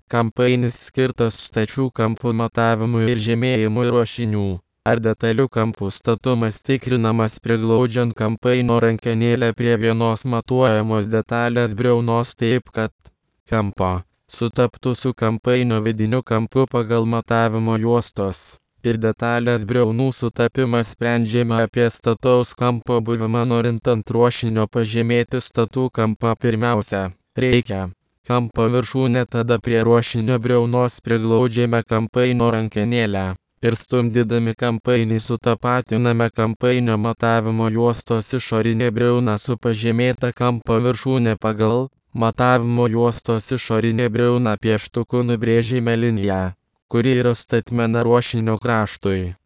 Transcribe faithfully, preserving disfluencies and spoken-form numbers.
Kampainis skirtas stačių kampų matavimui ir žymėjimui ruošinių. Ar detalių kampų statumas tikrinamas priglaudžiant kampaino rankenėlę prie vienos matuojamos detalės briaunos taip, kad kampo sutaptų su kampaino vidiniu kampu pagal matavimo juostos ir detalės briaunų sutapimas. Sprendžiame apie stataus kampo buvimą. Norint ant ruošinio pažymėti statų kampą, pirmiausia, reikia kampo viršūnę, tada prie ruošinio briaunos priglaudžiame kampaino rankenėlę ir stumdydami kampainį sutapatiname kampainio matavimo juostos išorinę briauną su pažymėta kampo viršūnė. Pagal matavimo juostos išorinę briauną pieštuku nubrėžime liniją, kuri yra statmena ruošinio kraštui.